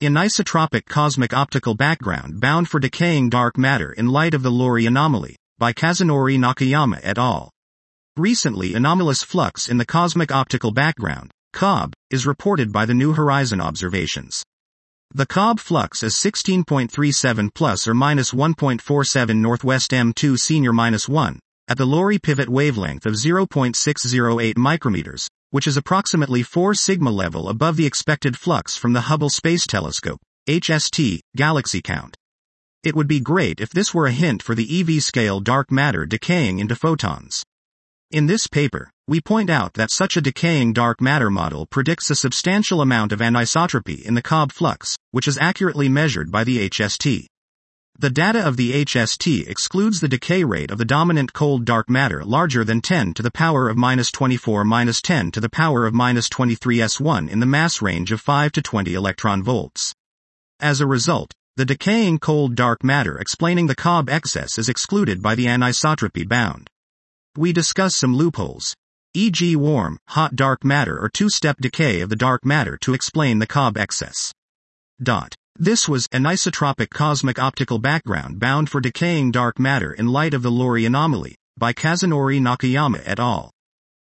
Anisotropic cosmic optical background bound for decaying dark matter in light of the Lori anomaly, by Kazunori Nakayama et al. Recently, anomalous flux in the cosmic optical background, COB, is reported by the New Horizon observations. The COB flux is 16.37 plus or minus 1.47 northwest M2 senior minus 1, at the Lori pivot wavelength of 0.608 micrometers, which is approximately 4 sigma level above the expected flux from the Hubble Space Telescope, HST, galaxy count. It would be great if this were a hint for the EV-scale dark matter decaying into photons. In this paper, we point out that such a decaying dark matter model predicts a substantial amount of anisotropy in the COB flux, which is accurately measured by the HST. The data of the HST excludes the decay rate of the dominant cold dark matter larger than 10 to the power of minus 24 minus 10 to the power of minus 23 S1 in the mass range of 5 to 20 electron volts. As a result, the decaying cold dark matter explaining the COB excess is excluded by the anisotropy bound. We discuss some loopholes, e.g. warm, hot dark matter or two-step decay of the dark matter to explain the COB excess. This was Anisotropic Cosmic Optical Background Bound for Decaying Dark Matter in Light of the Lori Anomaly, by Kazunori Nakayama et al.